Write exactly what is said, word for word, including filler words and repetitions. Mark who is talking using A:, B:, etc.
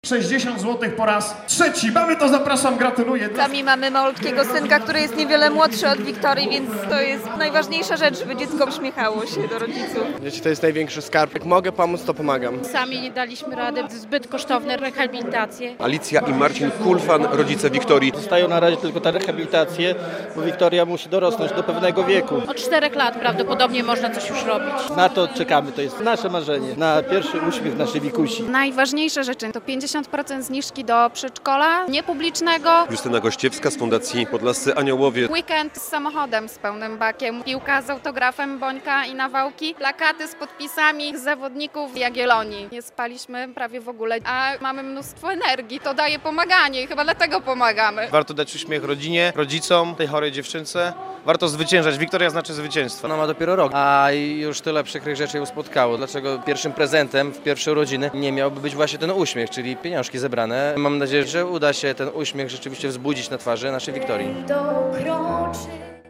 A: sześćdziesiąt złotych po raz trzeci. Mamy to, zapraszam, gratuluję.
B: Sami mamy malutkiego synka, który jest niewiele młodszy od Wiktorii, więc to jest najważniejsza rzecz, żeby dziecko uśmiechało się do rodziców.
C: Wiecie, to jest największy skarb. Jak mogę pomóc, to pomagam.
D: Sami nie daliśmy rady, zbyt kosztowne rehabilitacje.
E: Alicja i Marcin Kulfan, rodzice Wiktorii.
F: Zostają na razie tylko te rehabilitacje, bo Wiktoria musi dorosnąć do pewnego wieku.
D: Od czterech lat prawdopodobnie można coś już robić.
F: Na to czekamy, to jest nasze marzenie, na pierwszy uśmiech naszej Wikusi.
G: Najważniejsze rzeczy to pięćdziesiąt procent zniżki do przedszkola niepublicznego.
E: Justyna Gościewska z Fundacji Podlascy Aniołowie.
G: Weekend z samochodem z pełnym bakiem. Piłka z autografem Bońka i Nawałki. Plakaty z podpisami zawodników Jagiellonii. Nie spaliśmy prawie w ogóle, a mamy mnóstwo energii. To daje pomaganie i chyba dlatego pomagamy.
C: Warto dać uśmiech rodzinie, rodzicom, tej chorej dziewczynce. Warto zwyciężać. Wiktoria znaczy zwycięstwo.
H: Ona ma dopiero rok, a już tyle przykrych rzeczy ją spotkało. Dlaczego pierwszym prezentem w pierwsze urodziny nie miałby być właśnie ten uśmiech, czyli pieniążki zebrane. Mam nadzieję, że uda się ten uśmiech rzeczywiście wzbudzić na twarzy naszej Wiktorii.
I: Dokroczy